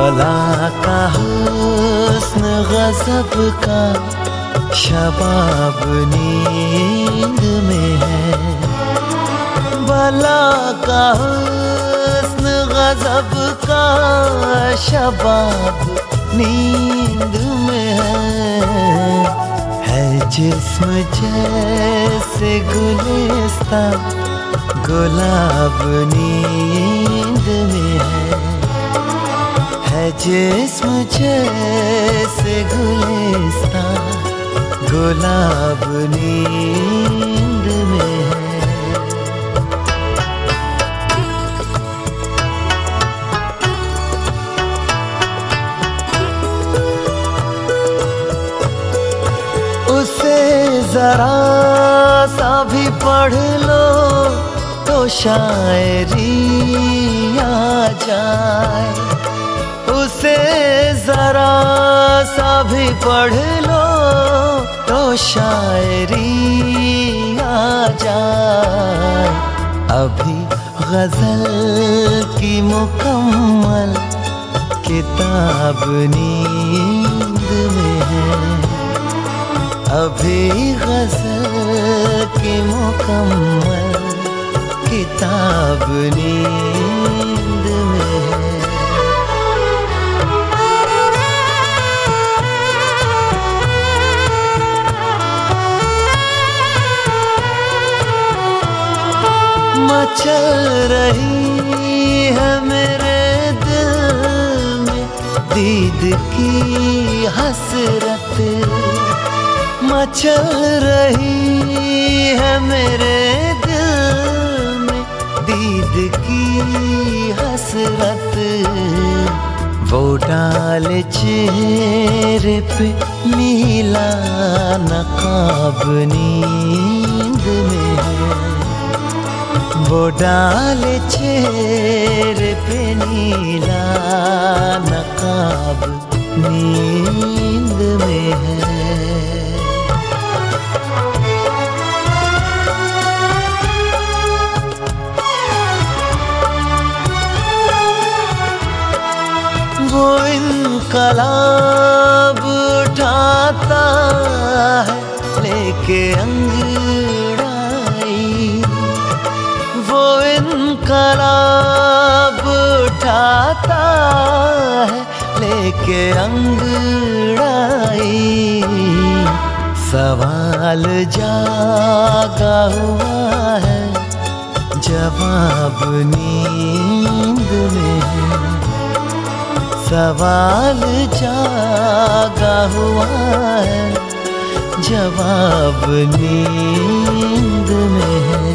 मौला का हुस्न गज़ब का शबाब नींद में है। भला का हुस्न गज़ब का शबाब नींद में है जिस्म जैसे गुलिस्ता गुलाब नींद में है जिस्म जैसे गुलिस्ता गुलाब नींद में है। उसे जरा सा भी पढ़ लो तो शायरी आ जाए। उसे जरा सा भी पढ़ लो तो शायरी आ जाए। अभी गजल की मुकम्मल किताब नींद में है। अभी गजल की मुकम्मल किताब नींद में है। मचल रही है मेरे दिल में दीद की हसरत। मचल रही है मेरे दिल में दीद की हसरत। वो डाल चेहरे पे नीला नकाब नींद में है। वो डाल चेहरे पे नीला नकाब नींद में है। वो इनकलाब उठाता है लेके अंगड़ाई। वो इनकलाब उठाता है लेके अंगड़ाई। सवाल जागा हुआ है जवाब नींद में है। सवाल जागा हुआ है जवाब नींद में है।